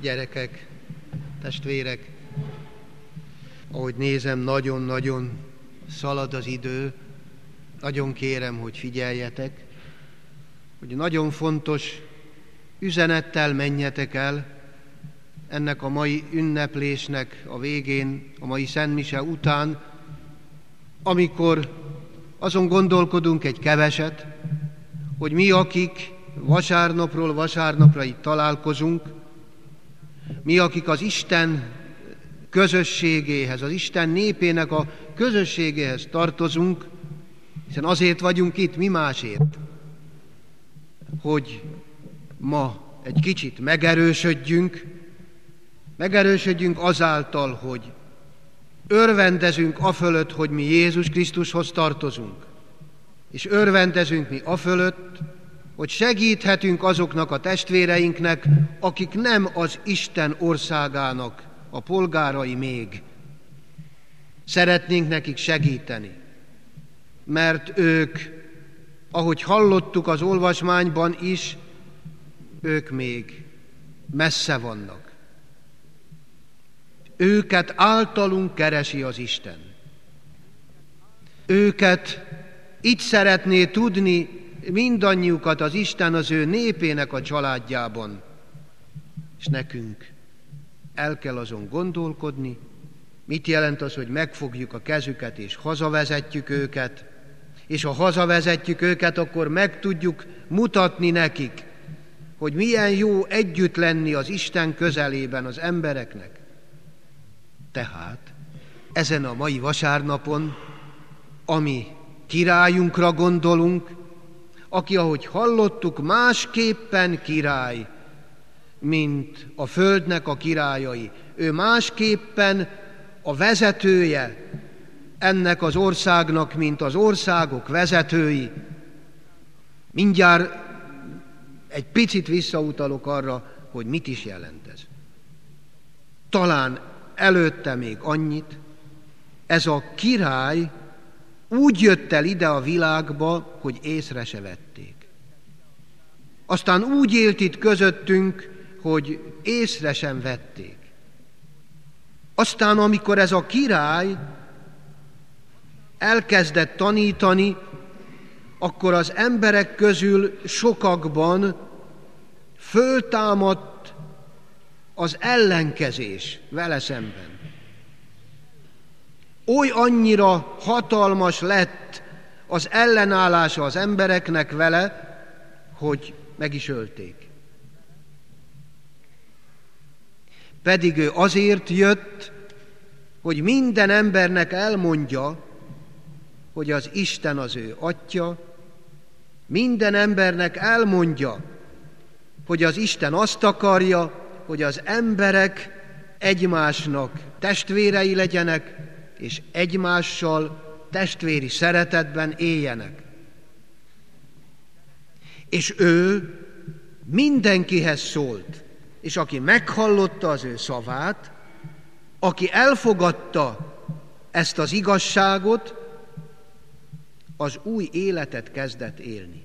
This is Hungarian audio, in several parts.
Gyerekek, testvérek, ahogy nézem, nagyon-nagyon szalad az idő, nagyon kérem, hogy figyeljetek, hogy nagyon fontos üzenettel menjetek el ennek a mai ünneplésnek a végén, a mai szentmise után, amikor azon gondolkodunk egy keveset, hogy mi, akik vasárnapról vasárnapra itt találkozunk, mi, akik az Isten közösségéhez, az Isten népének a közösségéhez tartozunk, hiszen azért vagyunk itt, mi másért, hogy ma egy kicsit megerősödjünk azáltal, hogy örvendezünk afölött, hogy mi Jézus Krisztushoz tartozunk, és örvendezünk mi afölött, hogy segíthetünk azoknak a testvéreinknek, akik nem az Isten országának a polgárai még. Szeretnénk nekik segíteni, mert ők, ahogy hallottuk az olvasmányban is, ők még messze vannak. Őket általunk keresi az Isten. Őket itt szeretné tudni mindannyiukat az Isten az ő népének a családjában. És nekünk el kell azon gondolkodni, mit jelent az, hogy megfogjuk a kezüket és hazavezetjük őket, és ha hazavezetjük őket, akkor meg tudjuk mutatni nekik, hogy milyen jó együtt lenni az Isten közelében az embereknek. Tehát ezen a mai vasárnapon, ami királyunkra gondolunk, aki, ahogy hallottuk, másképpen király, mint a földnek a királyai. Ő másképpen a vezetője ennek az országnak, mint az országok vezetői. Mindjárt egy picit visszautalok arra, hogy mit is jelent ez. Talán előtte még annyit, ez a király úgy jött el ide a világba, hogy észre se vették. Aztán úgy élt itt közöttünk, hogy észre sem vették. Aztán, amikor ez a király elkezdett tanítani, akkor az emberek közül sokakban föltámadt az ellenkezés vele szemben. Oly annyira hatalmas lett az ellenállása az embereknek vele, hogy meg is ölték. Pedig ő azért jött, hogy minden embernek elmondja, hogy az Isten az ő Atya, minden embernek elmondja, hogy az Isten azt akarja, hogy az emberek egymásnak testvérei legyenek, és egymással testvéri szeretetben éljenek. És ő mindenkihez szólt, és aki meghallotta az ő szavát, aki elfogadta ezt az igazságot, az új életet kezdett élni.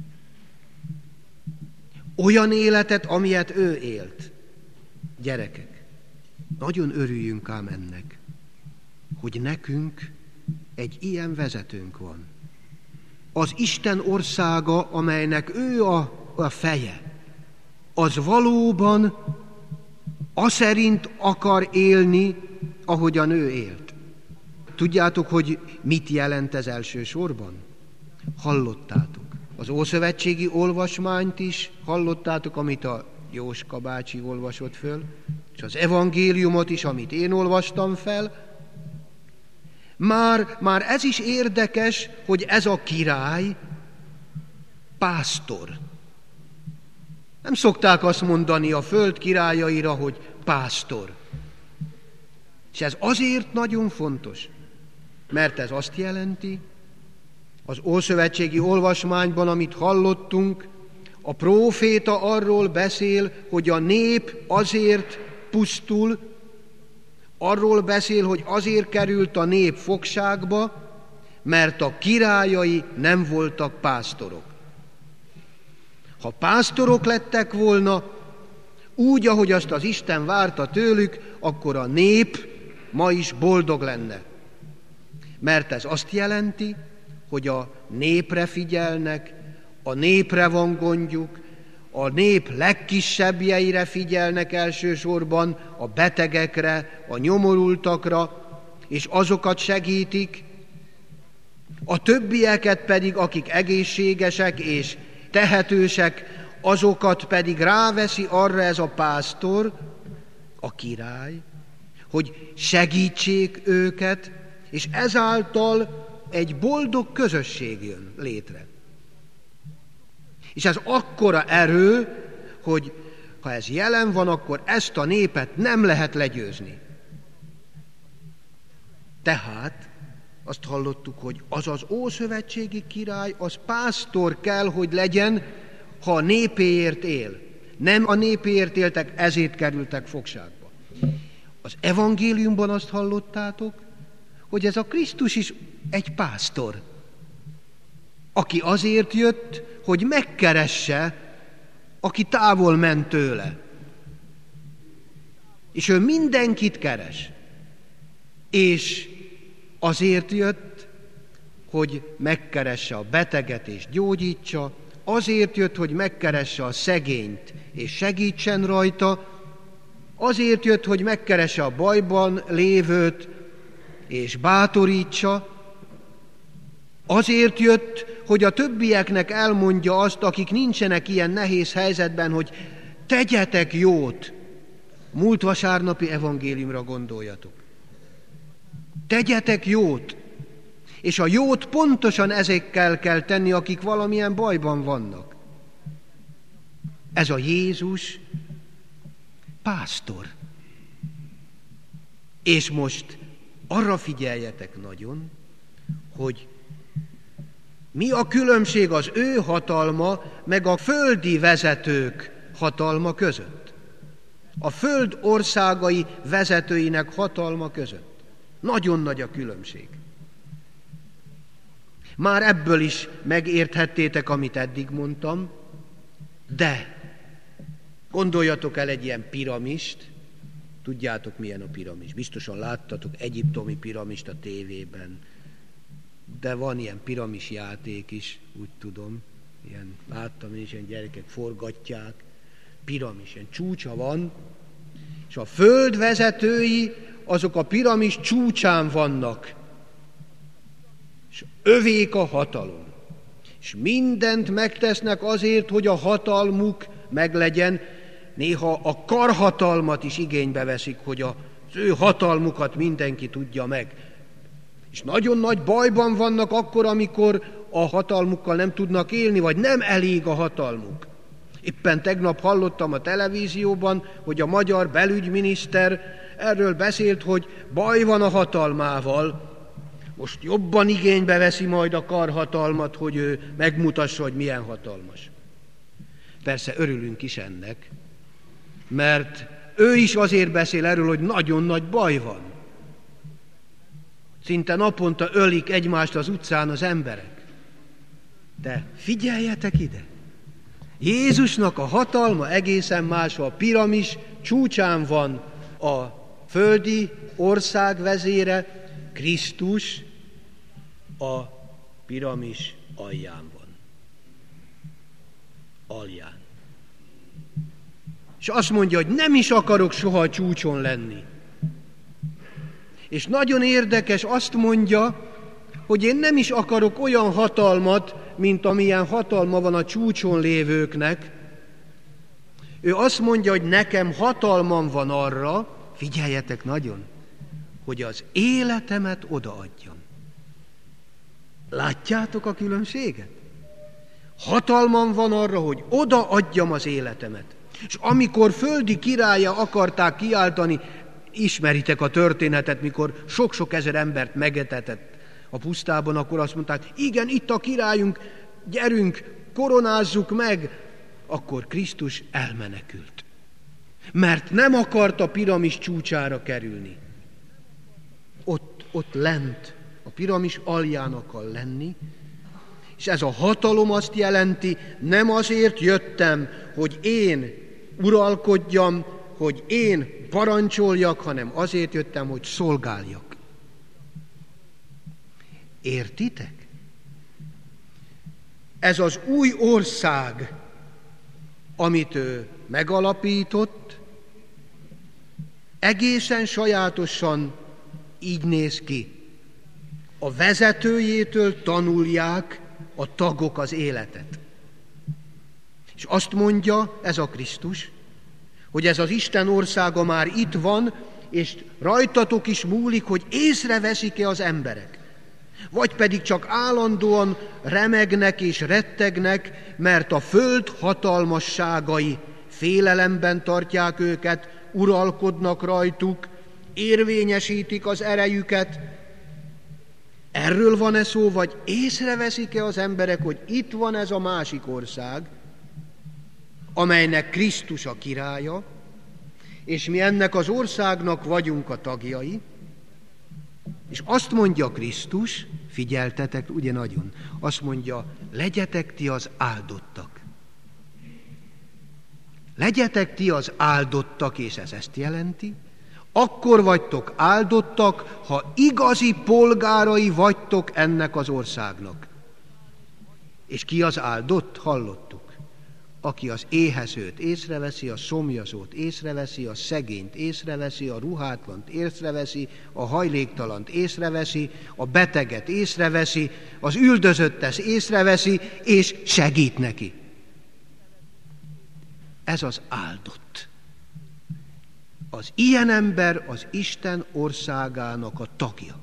Olyan életet, amilyet ő élt. Gyerekek, nagyon örüljünk ám ennek, hogy nekünk egy ilyen vezetőnk van. Az Isten országa, amelynek ő a feje, az valóban aszerint akar élni, ahogyan ő élt. Tudjátok, hogy mit jelent ez elsősorban? Hallottátok. Az ószövetségi olvasmányt is hallottátok, amit a Jóska bácsi olvasott föl, és az evangéliumot is, amit én olvastam fel. Már ez is érdekes, hogy ez a király pásztor. Nem szokták azt mondani a föld királyaira, hogy pásztor. És ez azért nagyon fontos, mert ez azt jelenti, az ószövetségi olvasmányban, amit hallottunk, a próféta arról beszél, hogy a nép azért pusztul, arról beszél, hogy azért került a nép fogságba, mert a királyai nem voltak pásztorok. Ha pásztorok lettek volna, úgy, ahogy azt az Isten várta tőlük, akkor a nép ma is boldog lenne. Mert ez azt jelenti, hogy a népre figyelnek, a népre van gondjuk, a nép legkisebbjeire figyelnek elsősorban, a betegekre, a nyomorultakra, és azokat segítik, a többieket pedig, akik egészségesek és tehetősek, azokat pedig ráveszi arra ez a pásztor, a király, hogy segítsék őket, és ezáltal egy boldog közösség jön létre. És ez akkora erő, hogy ha ez jelen van, akkor ezt a népet nem lehet legyőzni. Tehát azt hallottuk, hogy az az ószövetségi király, az pásztor kell, hogy legyen, ha a népéért él. Nem a népéért éltek, ezért kerültek fogságba. Az evangéliumban azt hallottátok, hogy ez a Krisztus is egy pásztor, aki azért jött, hogy megkeresse, aki távol ment tőle. És ő mindenkit keres. És azért jött, hogy megkeresse a beteget és gyógyítsa, azért jött, hogy megkeresse a szegényt és segítsen rajta, azért jött, hogy megkeresse a bajban lévőt és bátorítsa, azért jött, hogy a többieknek elmondja azt, akik nincsenek ilyen nehéz helyzetben, hogy tegyetek jót. Múlt vasárnapi evangéliumra gondoljatok. Tegyetek jót, és a jót pontosan ezekkel kell tenni, akik valamilyen bajban vannak. Ez a Jézus pásztor. És most arra figyeljetek nagyon, hogy mi a különbség az ő hatalma meg a földi vezetők hatalma között. A föld országai vezetőinek hatalma között. Nagyon nagy a különbség. Már ebből is megérthettétek, amit eddig mondtam, de gondoljatok el egy ilyen piramist, tudjátok, milyen a piramis. Biztosan láttatok egyiptomi piramist a tévében, de van ilyen piramis játék is, úgy tudom, ilyen, láttam én is, ilyen gyerekek forgatják, piramis, ilyen csúcsa van, és a föld vezetői, azok a piramis csúcsán vannak, és övék a hatalom. És mindent megtesznek azért, hogy a hatalmuk meglegyen, néha a karhatalmat is igénybe veszik, hogy az ő hatalmukat mindenki tudja meg. És nagyon nagy bajban vannak akkor, amikor a hatalmukkal nem tudnak élni, vagy nem elég a hatalmuk. Éppen tegnap hallottam a televízióban, hogy a magyar belügyminiszter erről beszélt, hogy baj van a hatalmával, most jobban igénybe veszi majd a karhatalmat, hogy ő megmutassa, hogy milyen hatalmas. Persze örülünk is ennek, mert ő is azért beszél erről, hogy nagyon nagy baj van. Szinte naponta ölik egymást az utcán az emberek. De figyeljetek ide! Jézusnak a hatalma egészen más, a piramis csúcsán van a földi ország vezére, Krisztus a piramis alján van. Alján. És azt mondja, hogy nem is akarok soha a csúcson lenni. És nagyon érdekes, azt mondja, hogy én nem is akarok olyan hatalmat, mint amilyen hatalma van a csúcson lévőknek. Ő azt mondja, hogy nekem hatalmam van arra, figyeljetek nagyon, hogy az életemet odaadjam. Látjátok a különbséget? Hatalmam van arra, hogy odaadjam az életemet. És amikor földi királya akarták kiáltani, ismeritek a történetet, mikor sok-sok ezer embert megetetett a pusztában, akkor azt mondták, igen, itt a királyunk, gyerünk, koronázzuk meg. Akkor Krisztus elmenekült. Mert nem akart a piramis csúcsára kerülni. Ott lent, a piramis alján akar lenni, és ez a hatalom azt jelenti, nem azért jöttem, hogy én uralkodjam, hogy én parancsoljak, hanem azért jöttem, hogy szolgáljak. Értitek? Ez az új ország, amit ő megalapított, egészen sajátosan így néz ki. A vezetőjétől tanulják a tagok az életet. És azt mondja ez a Krisztus, hogy ez az Isten országa már itt van, és rajtatok is múlik, hogy észreveszik-e az emberek. Vagy pedig csak állandóan remegnek és rettegnek, mert a föld hatalmasságai félelemben tartják őket, uralkodnak rajtuk, érvényesítik az erejüket. Erről van-e szó, vagy észreveszik-e az emberek, hogy itt van ez a másik ország, amelynek Krisztus a királya, és mi ennek az országnak vagyunk a tagjai, és azt mondja Krisztus, figyeltetek, ugye nagyon, azt mondja, legyetek ti az áldottak. Legyetek ti az áldottak, és ez ezt jelenti, akkor vagytok áldottak, ha igazi polgárai vagytok ennek az országnak. És ki az áldott? Hallottuk. Aki az éhezőt észreveszi, a szomjazót észreveszi, a szegényt észreveszi, a ruhátlant észreveszi, a hajléktalant észreveszi, a beteget észreveszi, az üldözöttet észreveszi, és segít neki. Ez az áldott. Az ilyen ember az Isten országának a tagja.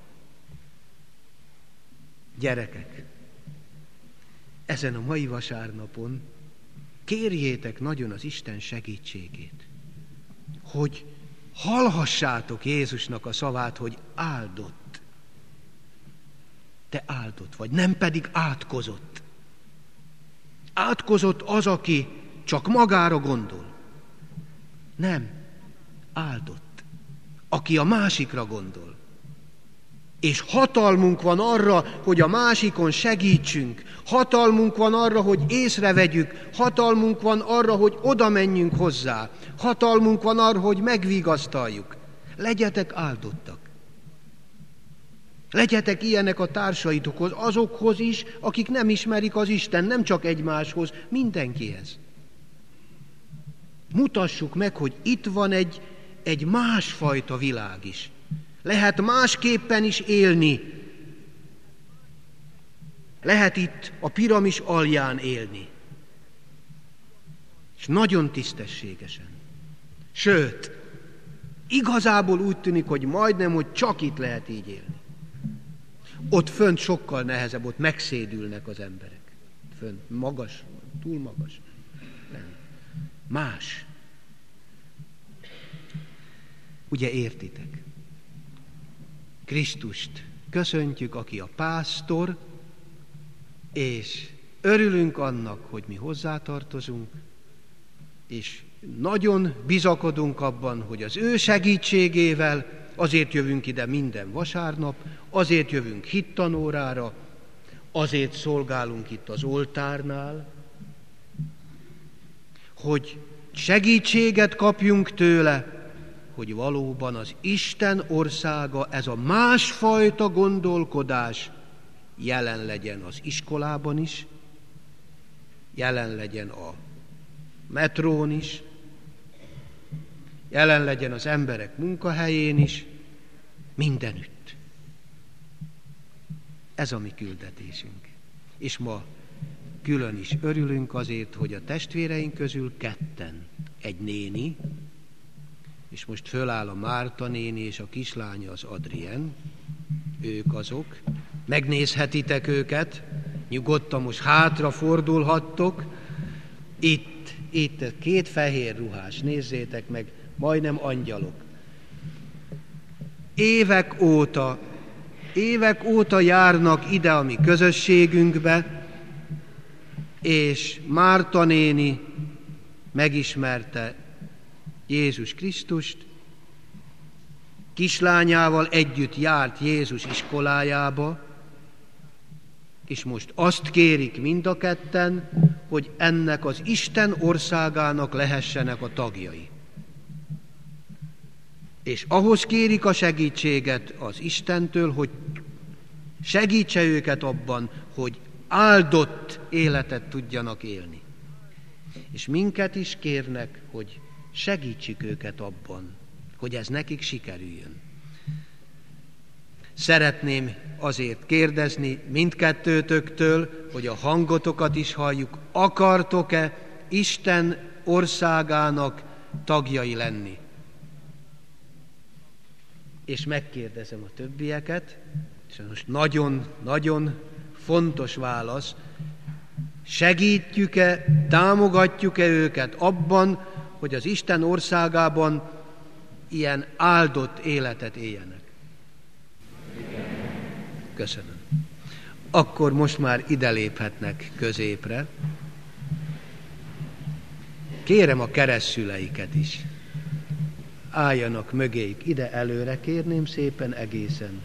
Gyerekek, ezen a mai vasárnapon kérjétek nagyon az Isten segítségét, hogy hallhassátok Jézusnak a szavát, hogy áldott. Te áldott vagy, nem pedig átkozott. Átkozott az, aki csak magára gondol. Nem, áldott, aki a másikra gondol. És hatalmunk van arra, hogy a másikon segítsünk, hatalmunk van arra, hogy észrevegyük, hatalmunk van arra, hogy oda menjünk hozzá, hatalmunk van arra, hogy megvigasztaljuk. Legyetek áldottak. Legyetek ilyenek a társaitokhoz, azokhoz is, akik nem ismerik az Isten, nem csak egymáshoz, mindenkihez. Mutassuk meg, hogy itt van egy másfajta világ is. Lehet másképpen is élni. Lehet itt a piramis alján élni. És nagyon tisztességesen. Sőt, igazából úgy tűnik, hogy majdnem, hogy csak itt lehet így élni. Ott fönt sokkal nehezebb, ott megszédülnek az emberek. Fönt magas, túl magas. Nem. Más. Ugye értitek? Krisztust köszöntjük, aki a pásztor, és örülünk annak, hogy mi hozzátartozunk, és nagyon bizakodunk abban, hogy az ő segítségével azért jövünk ide minden vasárnap, azért jövünk hittanórára, azért szolgálunk itt az oltárnál, hogy segítséget kapjunk tőle, hogy valóban az Isten országa, ez a másfajta gondolkodás jelen legyen az iskolában is, jelen legyen a metrón is, jelen legyen az emberek munkahelyén is, mindenütt. Ez a mi küldetésünk. És ma külön is örülünk azért, hogy a testvéreink közül ketten, egy néni, és most föláll a Márta néni, és a kislánya az Adrien, ők azok. Megnézhetitek őket, nyugodtan most hátra fordulhattok. Itt két fehér ruhás, nézzétek meg, majdnem angyalok. Évek óta járnak ide a mi közösségünkbe, és Márta néni megismerte Jézus Krisztust, kislányával együtt járt Jézus iskolájába, és most azt kérik mind a ketten, hogy ennek az Isten országának lehessenek a tagjai. És ahhoz kérik a segítséget az Istentől, hogy segítse őket abban, hogy áldott életet tudjanak élni. És minket is kérnek, hogy segítsük őket abban, hogy ez nekik sikerüljön. Szeretném azért kérdezni mindkettőtöktől, hogy a hangotokat is halljuk, akartok-e Isten országának tagjai lenni? És megkérdezem a többieket, és most nagyon fontos válasz, segítjük-e, támogatjuk-e őket abban, hogy az Isten országában ilyen áldott életet éljenek? Köszönöm. Akkor most már ide léphetnek középre. Kérem a keresztszüleiket is. Álljanak mögéjük ide előre, kérném szépen egészen.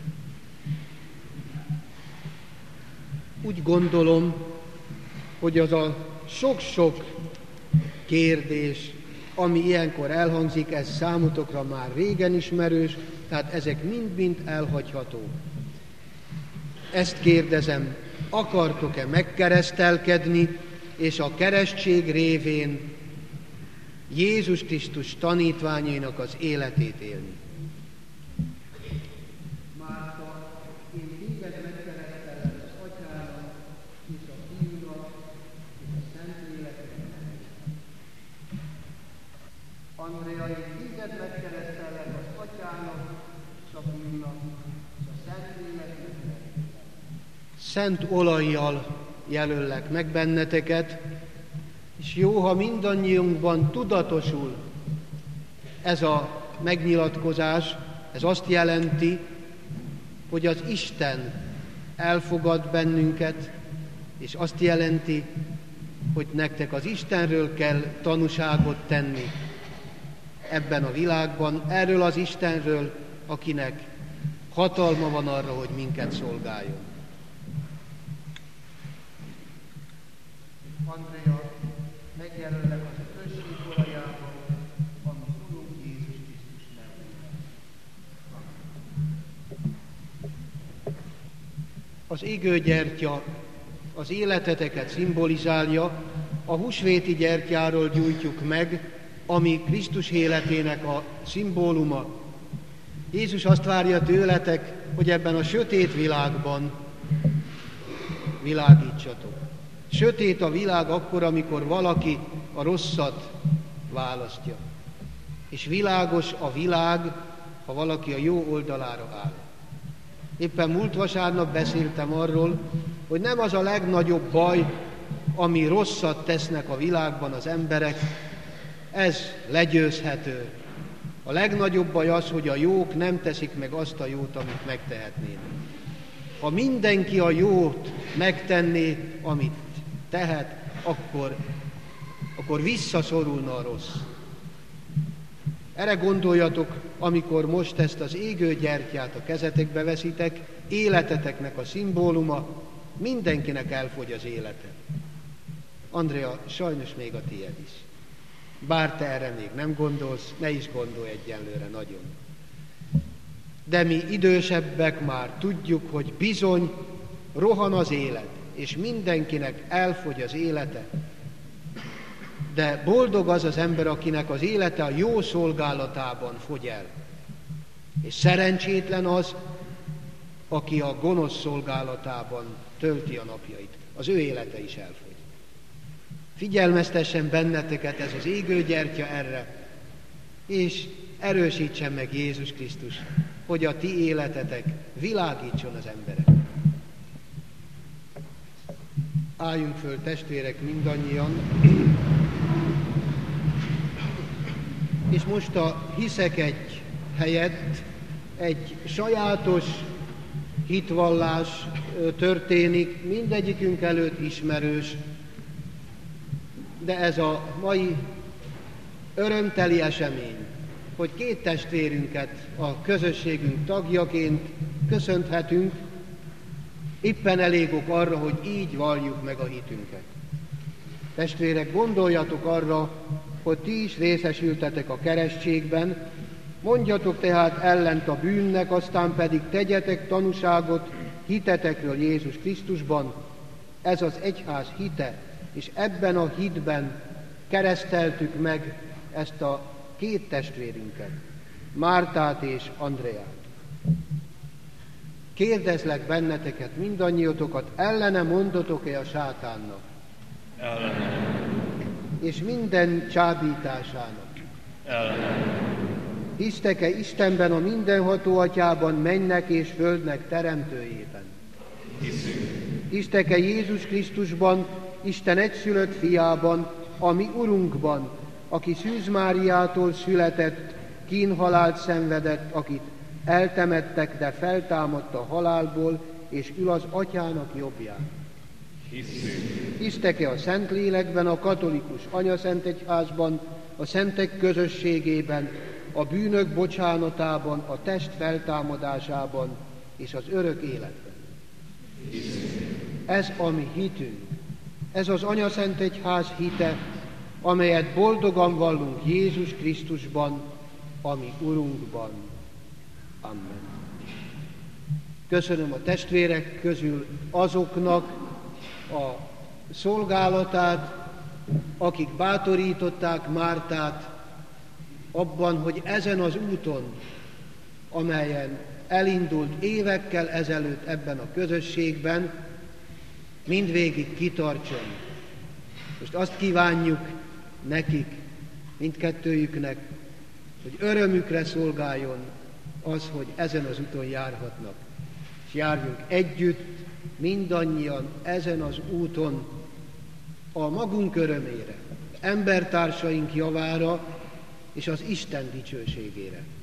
Úgy gondolom, hogy az a sok-sok kérdés, ami ilyenkor elhangzik, ez számotokra már régen ismerős, tehát ezek mind-mind elhagyhatók. Ezt kérdezem, akartok-e megkeresztelkedni, és a keresztség révén Jézus Krisztus tanítványainak az életét élni? Márta, én téged megkeresztellek az Atyának, és a Fiúnak, és a Szentléleknek. Andrea, én téged megkeresztellek az Atyának, és a Fiúnak, és a Szentléleknek. Szent olajjal jelöllek meg benneteket, és jó, ha mindannyiunkban tudatosul ez a megnyilatkozás, ez azt jelenti, hogy az Isten elfogad bennünket, és azt jelenti, hogy nektek az Istenről kell tanúságot tenni ebben a világban, erről az Istenről, akinek hatalma van arra, hogy minket szolgáljon. Andrea, megjelöllek az község olajában, ami Urunk Jézus Krisztus nevében. Az égőgyertya az életeteket szimbolizálja, a húsvéti gyertyáról gyújtjuk meg, ami Krisztus életének a szimbóluma. Jézus azt várja tőletek, hogy ebben a sötét világban világítsatok. Sötét a világ akkor, amikor valaki a rosszat választja. És világos a világ, ha valaki a jó oldalára áll. Éppen múlt vasárnap beszéltem arról, hogy nem az a legnagyobb baj, ami rosszat tesznek a világban az emberek, ez legyőzhető. A legnagyobb baj az, hogy a jók nem teszik meg azt a jót, amit megtehetnének. Ha mindenki a jót megtenné, amit tehet, akkor visszaszorulna a rossz. Erre gondoljatok, amikor most ezt az égő gyertyát a kezetekbe veszitek, életeteknek a szimbóluma, mindenkinek elfogy az élete. Andrea, sajnos még a tiéd is. Bár te erre még nem gondolsz, ne is gondolj egyenlőre nagyon. De mi idősebbek már tudjuk, hogy bizony rohan az élet, és mindenkinek elfogy az élete. De boldog az az ember, akinek az élete a jó szolgálatában fogy el. És szerencsétlen az, aki a gonosz szolgálatában tölti a napjait. Az ő élete is elfogy. Figyelmeztessen benneteket ez az égő gyertya erre, és erősítsen meg Jézus Krisztus, hogy a ti életetek világítson az emberek. Álljunk föl, testvérek, mindannyian, és most a hiszek egy helyett egy sajátos hitvallás történik, mindegyikünk előtt ismerős, de ez a mai örömteli esemény, hogy két testvérünket a közösségünk tagjaként köszönthetünk, éppen elég ok arra, hogy így valljuk meg a hitünket. Testvérek, gondoljatok arra, hogy ti is részesültetek a keresztségben, mondjatok tehát ellent a bűnnek, aztán pedig tegyetek tanúságot hitetekről Jézus Krisztusban. Ez az egyház hite, és ebben a hitben kereszteltük meg ezt a két testvérünket, Mártát és Andreát. Kérdezlek benneteket, mindannyiótokat, ellene mondotok-e a sátánnak? Ellene. És minden csábításának? Ellene. Hisztek-e Istenben, a mindenható Atyában, mennek és földnek teremtőjében? Hiszünk. Hisztek-e Jézus Krisztusban, Isten egyszülött fiában, a mi Urunkban, aki Szűz Máriától született, kínhalált szenvedett, akit eltemettek, de feltámadt a halálból, és ül az Atyának jobbján? Hiszünk. Hisztek-e a Szentlélekben, a katolikus anyaszentegyházban, a szentek közösségében, a bűnök bocsánatában, a test feltámadásában és az örök életben? Hiszünk. Ez a mi hitünk. Ez az anyaszentegyház hite, amelyet boldogan vallunk Jézus Krisztusban, a mi Urunkban. Amen. Köszönöm a testvérek közül azoknak a szolgálatát, akik bátorították Mártát abban, hogy ezen az úton, amelyen elindult évekkel ezelőtt ebben a közösségben, mindvégig kitartson. Most azt kívánjuk nekik, mindkettőjüknek, hogy örömükre szolgáljon az, hogy ezen az úton járhatnak. És járjunk együtt, mindannyian ezen az úton a magunk örömére, embertársaink javára és az Isten dicsőségére.